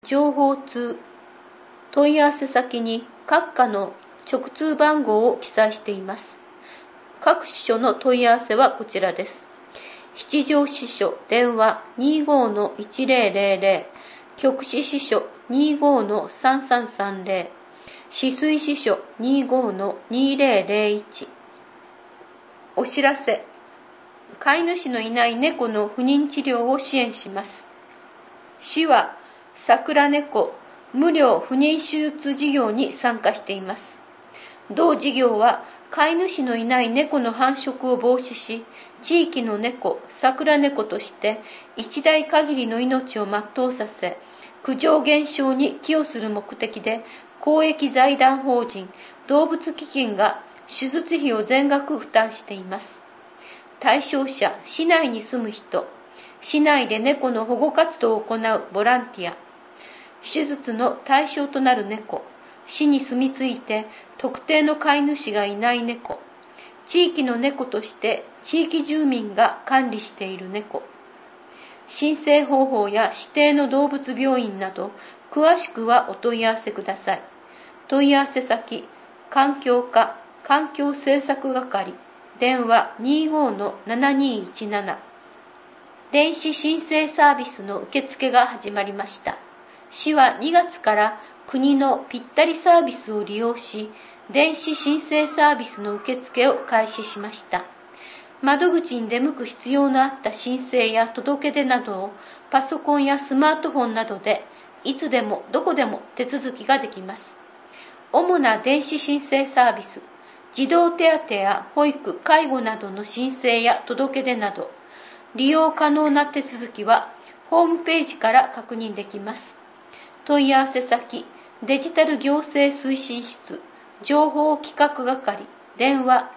情報通。問い合わせ先に各課の直通番号を記載しています。各支所の問い合わせはこちらです。七条支所電話 25-1000、極支支所 25-3330、止水支所 25-2001。お知らせ。飼い主のいない猫の不妊治療を支援します。市は桜猫無料不妊手術事業に参加しています。同事業は飼い主のいない猫の繁殖を防止し、地域の猫、桜猫として一代限りの命を全うさせ、苦情減少に寄与する目的で、公益財団法人動物基金が手術費を全額負担しています。対象者、市内に住む人、市内で猫の保護活動を行うボランティア、手術の対象となる猫、市に住み着いて特定の飼い主がいない猫、地域の猫として地域住民が管理している猫、申請方法や指定の動物病院など、詳しくはお問い合わせください。問い合わせ先、環境課、環境政策係、電話 25-7217。電子申請サービスの受付が始まりました。市は2月から国のぴったりサービスを利用し、電子申請サービスの受付を開始しました。窓口に出向く必要のあった申請や届け出などをパソコンやスマートフォンなどでいつでもどこでも手続きができます。主な電子申請サービス、児童手当や保育、介護などの申請や届け出など、利用可能な手続きはホームページから確認できます。問い合わせ先、デジタル行政推進室、情報企画係、電話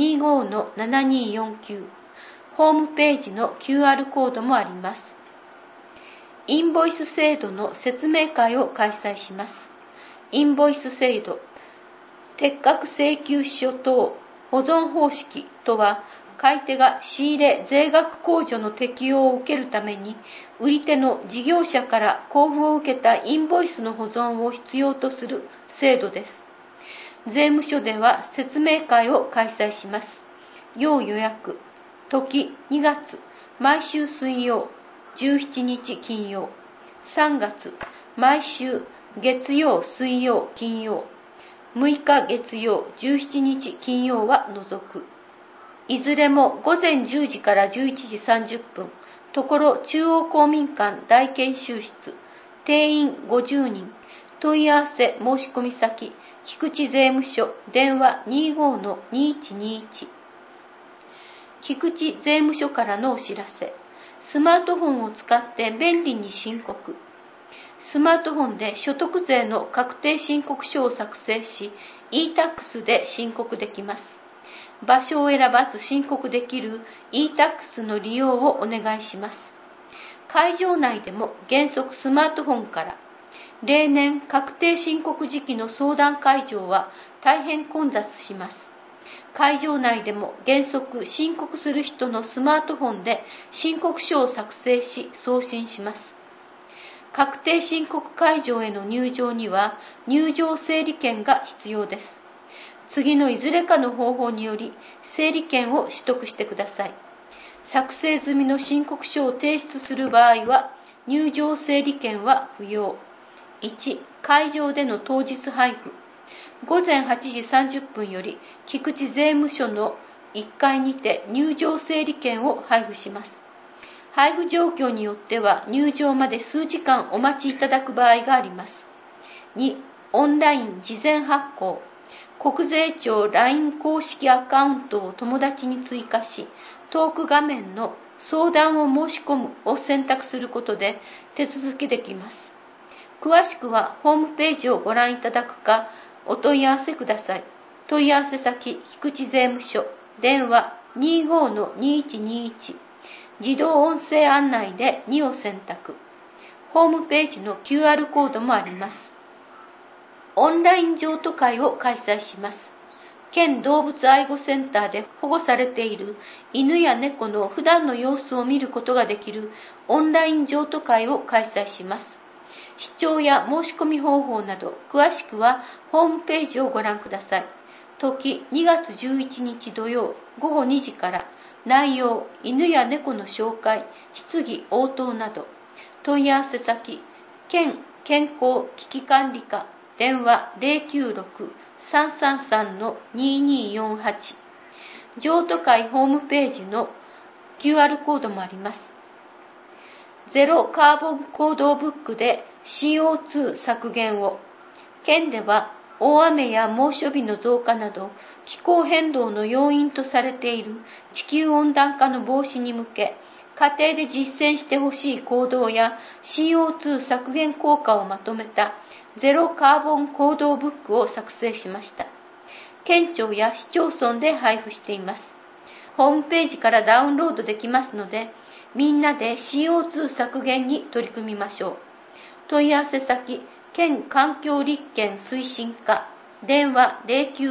25-7249。ホームページの QR コードもあります。インボイス制度の説明会を開催します。インボイス制度、適格請求書等保存方式とは、買い手が仕入れ税額控除の適用を受けるために、売り手の事業者から交付を受けたインボイスの保存を必要とする制度です。税務署では説明会を開催します。要予約。時2月、毎週水曜、17日金曜。3月、毎週月曜、水曜、金曜。6日月曜、17日金曜は除く。いずれも午前10時から11時30分、ところ中央公民館大研修室、定員50人、問い合わせ申し込み先、菊池税務署、電話 25-2121。菊池税務署からのお知らせ。スマートフォンを使って便利に申告。スマートフォンで所得税の確定申告書を作成し、e-tax で申告できます。場所を選ばず申告できる e-tax の利用をお願いします。会場内でも原則スマートフォンから。例年確定申告時期の相談会場は大変混雑します。会場内でも原則申告する人のスマートフォンで申告書を作成し送信します。確定申告会場への入場には入場整理券が必要です。次のいずれかの方法により整理券を取得してください。作成済みの申告書を提出する場合は入場整理券は不要。1、会場での当日配布。午前8時30分より菊池税務署の1階にて入場整理券を配布します。配布状況によっては入場まで数時間お待ちいただく場合があります。2、オンライン事前発行。国税庁 LINE 公式アカウントを友達に追加し、トーク画面の相談を申し込むを選択することで手続きできます。詳しくはホームページをご覧いただくかお問い合わせください。問い合わせ先、菊池税務署、電話 25-2121。自動音声案内で2を選択。ホームページの QR コードもあります。オンライン譲渡会を開催します。県動物愛護センターで保護されている犬や猫の普段の様子を見ることができるオンライン譲渡会を開催します。 視聴や申し込み方法など、詳しくはホームページをご覧ください。時2月11日土曜午後2時から、内容、犬や猫の紹介、質疑応答など。問い合わせ先、県健康危機管理課、電話 096-333-2248。譲渡会ホームページの QR コードもあります。ゼロカーボン行動ブックで CO2 削減を。県では大雨や猛暑日の増加など気候変動の要因とされている地球温暖化の防止に向け、家庭で実践してほしい行動や CO2 削減効果をまとめたゼロカーボン行動ブックを作成しました。県庁や市町村で配布しています。ホームページからダウンロードできますので、みんなで CO2 削減に取り組みましょう。問い合わせ先、県環境立憲推進課、電話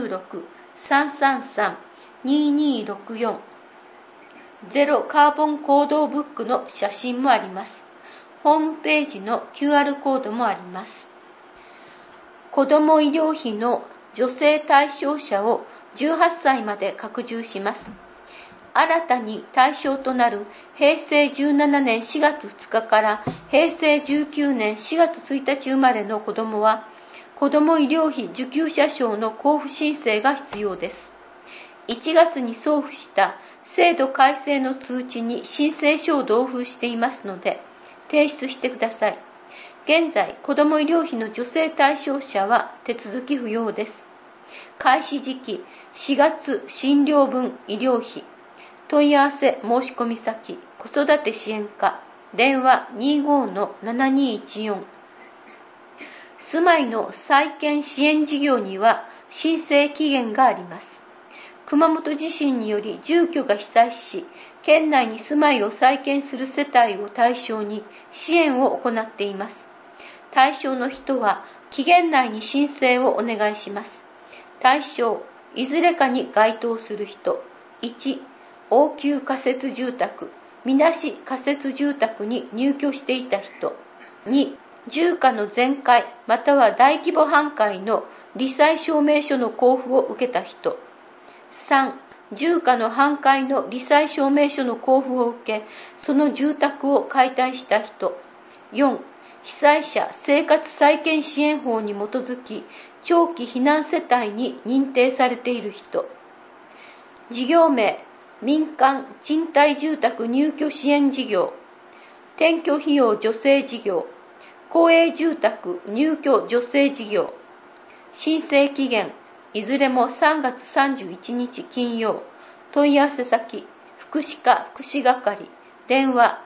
096-333-2264。ゼロカーボン行動ブックの写真もあります。ホームページの QR コードもあります。子ども医療費の助成対象者を18歳まで拡充します。新たに対象となる平成17年4月2日から平成19年4月1日生まれの子どもは、子ども医療費受給者証の交付申請が必要です。1月に送付した制度改正の通知に申請書を同封していますので、提出してください。現在、子ども医療費の助成対象者は手続き不要です。開始時期、4月診療分医療費。問い合わせ申し込み先、子育て支援課、電話 25-7214。住まいの再建支援事業には申請期限があります。熊本地震により住居が被災し、県内に住まいを再建する世帯を対象に支援を行っています。対象の人は期限内に申請をお願いします。対象、いずれかに該当する人。1、応急仮設住宅、みなし仮設住宅に入居していた人。2、住家の全壊または大規模半壊の罹災証明書の交付を受けた人。3、住家の半壊の罹災証明書の交付を受け、その住宅を解体した人。4、被災者生活再建支援法に基づき、長期避難世帯に認定されている人。事業名、民間賃貸住宅入居支援事業、転居費用助成事業、公営住宅入居助成事業。申請期限、いずれも3月31日金曜。問い合わせ先、福祉課福祉係、電話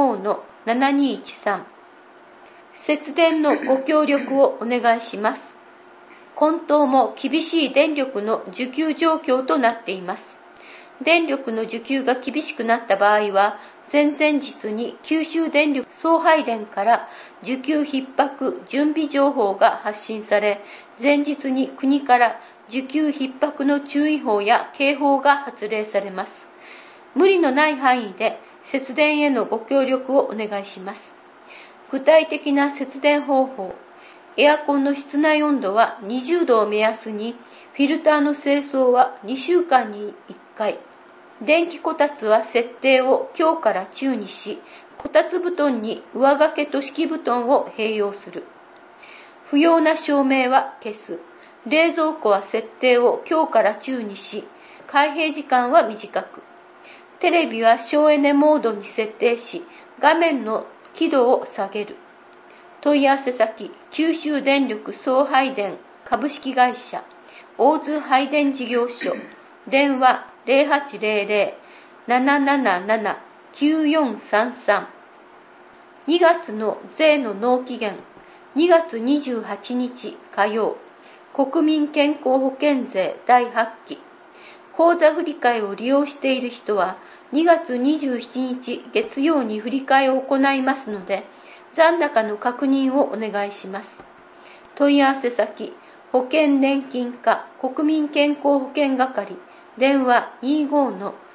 25-7213。節電のご協力をお願いします。今冬も厳しい電力の需給状況となっています。電力の需給が厳しくなった場合は、前々日に九州電力送配電から需給逼迫準備情報が発信され、前日に国から需給逼迫の注意報や警報が発令されます。無理のない範囲で節電へのご協力をお願いします。具体的な節電方法、エアコンの室内温度は20度を目安に、フィルターの清掃は2週間に1回。電気こたつは設定を強から中にし、こたつ布団に上掛けと敷布団を併用する。不要な照明は消す。冷蔵庫は設定を強から中にし、開閉時間は短く。テレビは省エネモードに設定し、画面の輝度を下げる。問い合わせ先、九州電力送配電株式会社、大津配電事業所、電話 0800-777-9433。2月の税の納期限、2月28日火曜、国民健康保険税第8期。口座振替を利用している人は、2月27日月曜に振替を行いますので、残高の確認をお願いします。問い合わせ先、保険年金課国民健康保険係、電話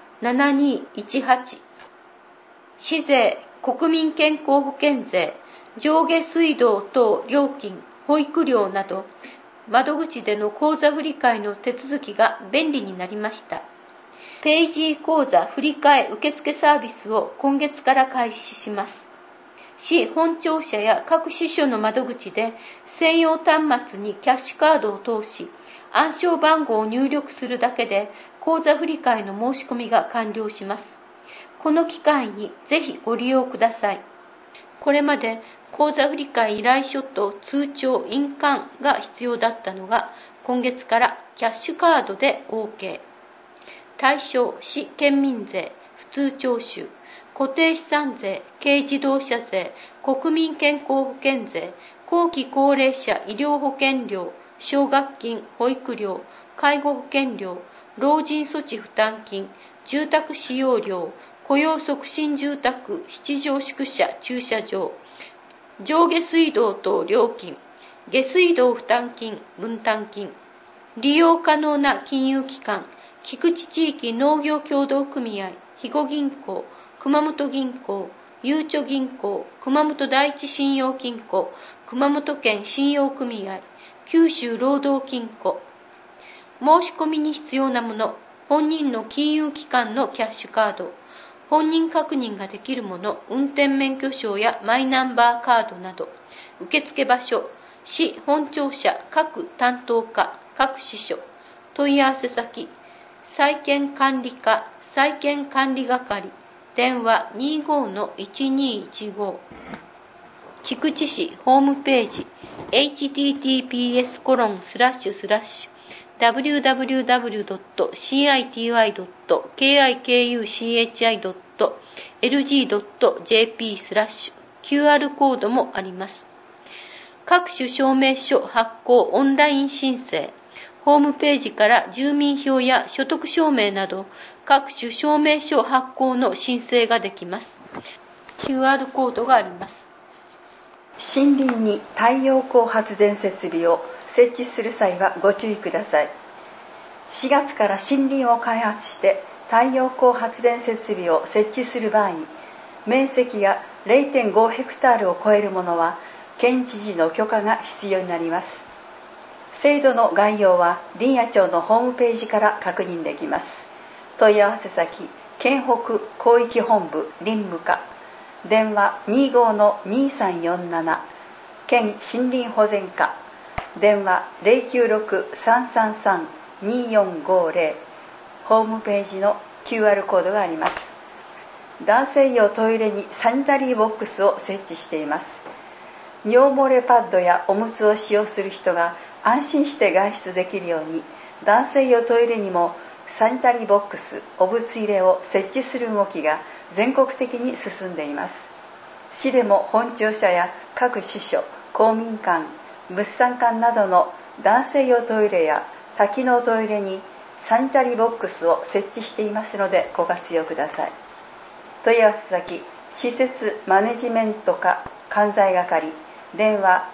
25-7218。市税国民健康保険税上下水道等料金、保育料など、窓口での口座振替の手続きが便利になりました。ペイジー口座振替受付サービスを今月から開始します。市本庁舎や各支所の窓口で専用端末にキャッシュカードを通し、暗証番号を入力するだけで口座振替の申し込みが完了します。この機会にぜひご利用ください。これまで口座振替依頼書と通帳、印鑑が必要だったのが、今月からキャッシュカードで OK。対象、市県民税、普通徴収、固定資産税、軽自動車税、国民健康保険税、後期高齢者医療保険料、奨学金、保育料、介護保険料、老人措置負担金、住宅使用料、雇用促進住宅、七条宿舎駐車場、上下水道等料金、下水道負担金、分担金、利用可能な金融機関、菊池地域農業協同組合、肥後銀行、熊本銀行、ゆうちょ銀行、熊本第一信用金庫、熊本県信用組合、九州労働金庫。申し込みに必要なもの、本人の金融機関のキャッシュカード、本人確認ができるもの、運転免許証やマイナンバーカードなど、受付場所、市本庁舎各担当課、各支所、問い合わせ先、債権管理課、債権管理係、電話 25-1215。菊池市ホームページ https://www.city.kikuchi.lg.jp/QR コードもあります。各種証明書発行オンライン申請、ホームページから住民票や所得証明など各種証明書発行の申請ができます。QR コードがあります。 森林に太陽光発電設備を設置する際はご注意ください。4月から森林を開発して太陽光発電設備を設置する場合、面積が 0.5 ヘクタールを超えるものは県知事の許可が必要になります。制度の概要は林野庁のホームページから確認できます。問い合わせ先、県北広域本部林務課、電話 25-2347、県森林保全課、電話 096-333-2450、ホームページの QR コードがあります。男性用トイレにサニタリーボックスを設置しています。尿漏れパッドやおむつを使用する人が安心して外出できるように、男性用トイレにもサニタリーボックス、おむつ入れを設置する動きが全国的に進んでいます。市でも本庁舎や各支所、公民館、物産館などの男性用トイレや多機能トイレにサニタリーボックスを設置していますのでご活用ください。問い合わせ先、施設マネジメント課関西係、電話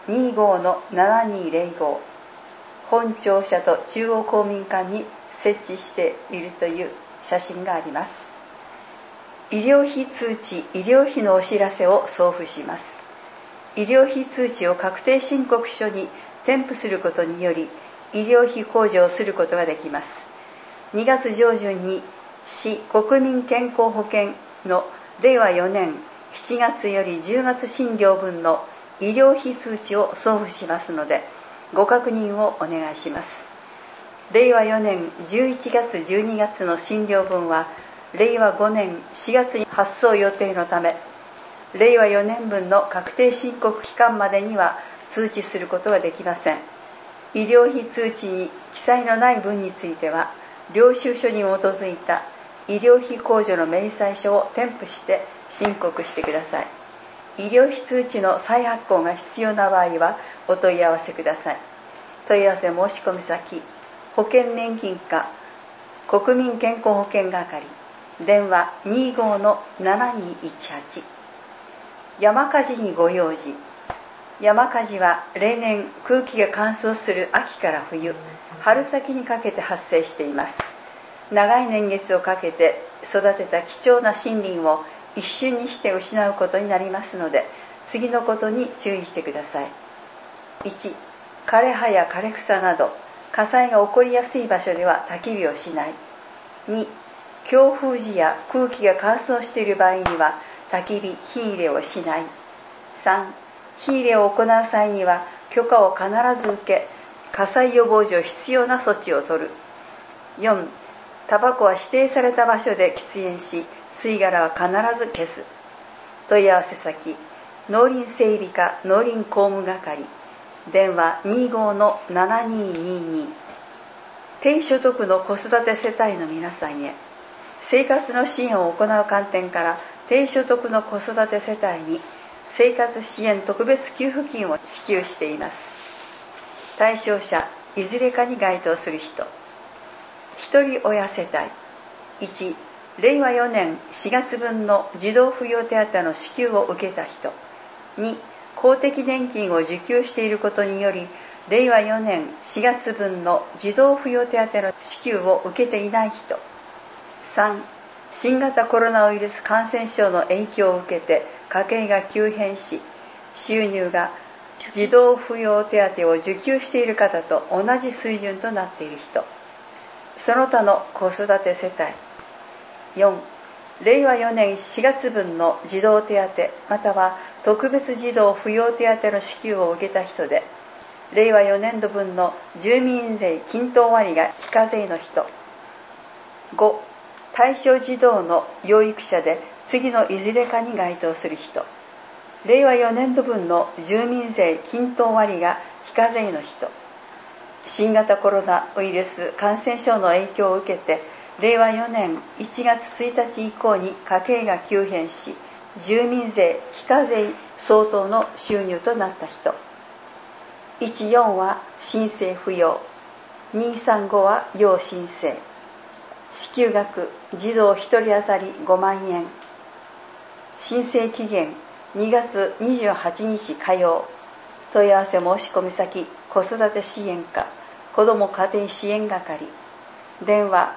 25-7205、本庁舎と中央公民館に設置しているという写真があります。医療費通知、医療費のお知らせを送付します。医療費通知を確定申告書に添付することにより、医療費控除をすることができます。2月上旬に市国民健康保険の令和4年7月より10月診療分の医療費通知を送付しますので、ご確認をお願いします。令和4年11月12月の診療分は令和5年4月に発送予定のため、令和4年分の確定申告期間までには通知することはできません。医療費通知に記載のない分については、領収書に基づいた医療費控除の明細書を添付して申告してください。医療費通知の再発行が必要な場合はお問い合わせください。問い合わせ申し込み先、保険年金課国民健康保険係、電話 25-7218。 山火事にご用心。山火事は例年空気が乾燥する秋から冬、春先にかけて発生しています。長い年月をかけて育てた貴重な森林を一瞬にして失うことになりますので、 次のことに注意してください。1、枯れ葉や枯れ草など火災が起こりやすい場所では焚き火をしない。2、強風時や空気が乾燥している場合には焚き火、火入れをしない。3、火入れを行う際には許可を必ず受け、火災予防上必要な措置を取る。4、タバコは指定された場所で喫煙し、吸い殻は必ず消す。問い合わせ先、農林整備課農林工務係、電話 25-7222。 低所得の子育て世帯の皆さんへ、生活の支援を行う観点から低所得の子育て世帯に生活支援特別給付金を支給しています。対象者、いずれかに該当する人。一人親世帯。1、令和4年4月分の児童扶養手当の支給を受けた人。2、公的年金を受給していることにより、令和4年4月分の児童扶養手当の支給を受けていない人。3、新型コロナウイルス感染症の影響を受けて家計が急変し、収入が児童扶養手当を受給している方と同じ水準となっている人。その他の子育て世帯。4、令和4年4月分の児童手当または特別児童扶養手当の支給を受けた人で、令和4年度分の住民税均等割が非課税の人。5、対象児童の養育者で次のいずれかに該当する人。令和4年度分の住民税均等割が非課税の人。新型コロナウイルス感染症の影響を受けて、令和4年1月1日以降に家計が急変し、住民税非課税相当の収入となった人。14は新生扶養、235は要申請。支給額、児童1人当たり5万円。申請期限2月28日火曜。問い合わせ申し込み先、子育て支援課子ども家庭支援係、電話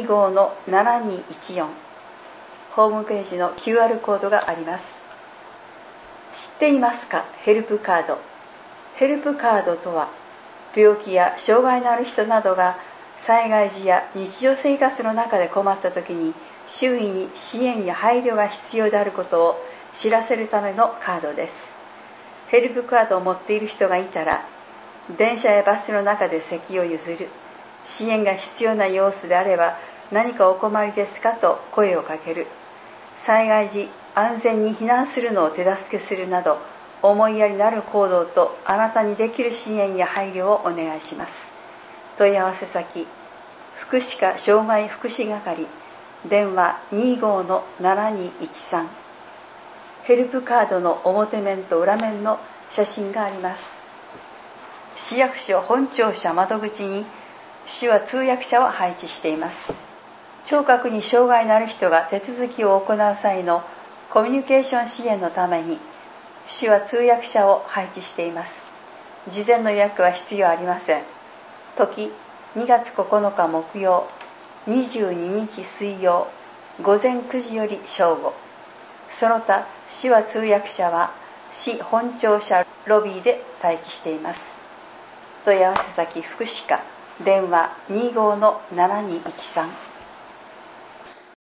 25-7214。 ホームページの QR コードがあります。知っていますか？ヘルプカード。ヘルプカードとは、病気や障害のある人などが災害時や日常生活の中で困った時に周囲に支援や配慮が必要であることを知らせるためのカードです。ヘルプカードを持っている人がいたら、電車やバスの中で席を譲る、支援が必要な様子であれば何かお困りですかと声をかける、災害時安全に避難するのを手助けするなど、思いやりのある行動とあなたにできる支援や配慮をお願いします。問い合わせ先、福祉課障害福祉係、電話 25-7213。 ヘルプカードの表面と裏面の写真があります。市役所本庁舎窓口に市は通訳者を配置しています。聴覚に障害のある人が手続きを行う際のコミュニケーション支援のために市は通訳者を配置しています。事前の予約は必要ありません。時、2月9日木曜、22日水曜、午前9時より正午。その他、市は通訳者は市本庁舎ロビーで待機しています。問い合わせ先、福祉課、電話 25-7213。